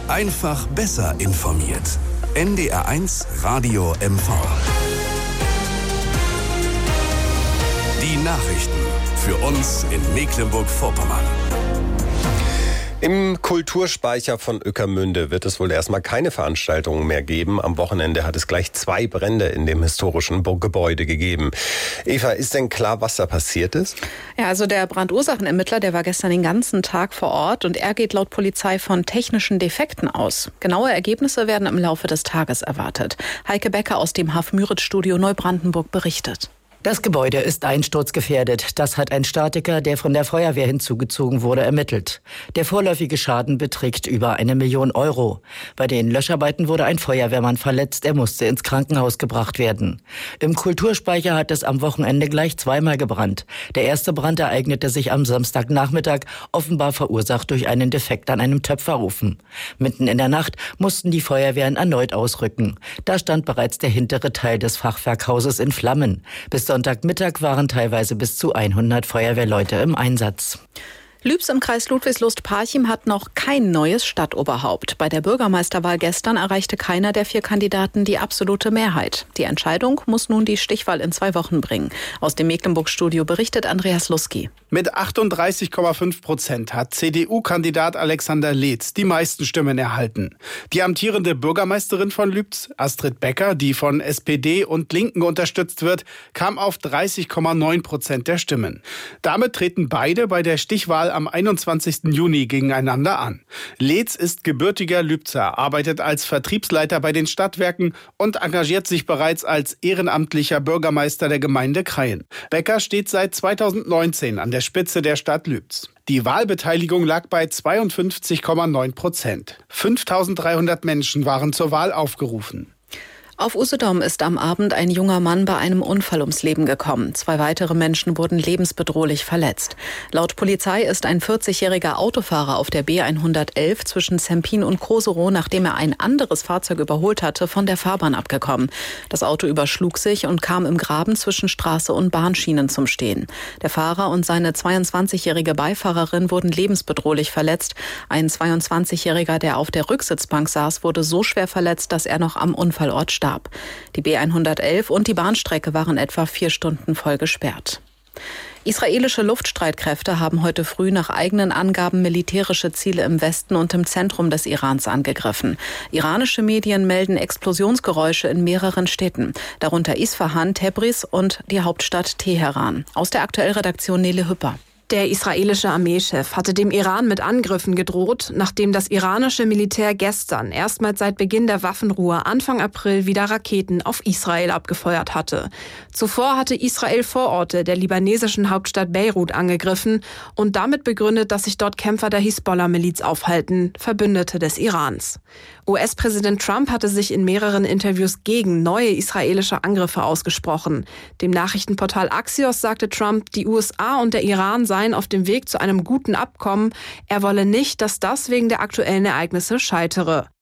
Einfach besser informiert. NDR1 Radio MV. Die Nachrichten für uns in Mecklenburg-Vorpommern. Im Kulturspeicher von Ueckermünde wird es wohl erstmal keine Veranstaltungen mehr geben. Am Wochenende hat es gleich 2 Brände in dem historischen Gebäude gegeben. Eva, ist denn klar, was da passiert ist? Ja, also der Brandursachenermittler, der war gestern den ganzen Tag vor Ort und er geht laut Polizei von technischen Defekten aus. Genaue Ergebnisse werden im Laufe des Tages erwartet. Heike Becker aus dem HAF-Müritz-Studio Neubrandenburg berichtet. Das Gebäude ist einsturzgefährdet. Das hat ein Statiker, der von der Feuerwehr hinzugezogen wurde, ermittelt. Der vorläufige Schaden beträgt über 1 Million Euro. Bei den Löscharbeiten wurde ein Feuerwehrmann verletzt. Er musste ins Krankenhaus gebracht werden. Im Kulturspeicher hat es am Wochenende gleich 2-mal gebrannt. Der erste Brand ereignete sich am Samstagnachmittag, offenbar verursacht durch einen Defekt an einem Töpferofen. Mitten in der Nacht mussten die Feuerwehren erneut ausrücken. Da stand bereits der hintere Teil des Fachwerkhauses in Flammen. Bis Sonntagmittag waren teilweise bis zu 100 Feuerwehrleute im Einsatz. Lübs im Kreis Ludwigslust-Parchim hat noch kein neues Stadtoberhaupt. Bei der Bürgermeisterwahl gestern erreichte keiner der 4 Kandidaten die absolute Mehrheit. Die Entscheidung muss nun die Stichwahl in 2 Wochen bringen. Aus dem Mecklenburg-Studio berichtet Andreas Luski. Mit 38,5% hat CDU-Kandidat Alexander Leetz die meisten Stimmen erhalten. Die amtierende Bürgermeisterin von Lübz, Astrid Becker, die von SPD und Linken unterstützt wird, kam auf 30,9% der Stimmen. Damit treten beide bei der Stichwahl am 21. Juni gegeneinander an. Leetz ist gebürtiger Lübzer, arbeitet als Vertriebsleiter bei den Stadtwerken und engagiert sich bereits als ehrenamtlicher Bürgermeister der Gemeinde Krayen. Becker steht seit 2019 an der Spitze der Stadt Lübz. Die Wahlbeteiligung lag bei 52,9%. 5.300 Menschen waren zur Wahl aufgerufen. Auf Usedom ist am Abend ein junger Mann bei einem Unfall ums Leben gekommen. 2 weitere Menschen wurden lebensbedrohlich verletzt. Laut Polizei ist ein 40-jähriger Autofahrer auf der B111 zwischen Zempin und Koserow, nachdem er ein anderes Fahrzeug überholt hatte, von der Fahrbahn abgekommen. Das Auto überschlug sich und kam im Graben zwischen Straße und Bahnschienen zum Stehen. Der Fahrer und seine 22-jährige Beifahrerin wurden lebensbedrohlich verletzt. Ein 22-jähriger, der auf der Rücksitzbank saß, wurde so schwer verletzt, dass er noch am Unfallort starb. Die B111 und die Bahnstrecke waren etwa 4 Stunden voll gesperrt. Israelische Luftstreitkräfte haben heute früh nach eigenen Angaben militärische Ziele im Westen und im Zentrum des Irans angegriffen. Iranische Medien melden Explosionsgeräusche in mehreren Städten, darunter Isfahan, Tebriz und die Hauptstadt Teheran. Aus der Aktuellredaktion Nele Hüpper. Der israelische Armeechef hatte dem Iran mit Angriffen gedroht, nachdem das iranische Militär gestern erstmals seit Beginn der Waffenruhe Anfang April wieder Raketen auf Israel abgefeuert hatte. Zuvor hatte Israel Vororte der libanesischen Hauptstadt Beirut angegriffen und damit begründet, dass sich dort Kämpfer der Hisbollah-Miliz aufhalten, Verbündete des Irans. US-Präsident Trump hatte sich in mehreren Interviews gegen neue israelische Angriffe ausgesprochen. Dem Nachrichtenportal Axios sagte Trump, die USA und der Iran seien auf dem Weg zu einem guten Abkommen. Er wolle nicht, dass das wegen der aktuellen Ereignisse scheitere.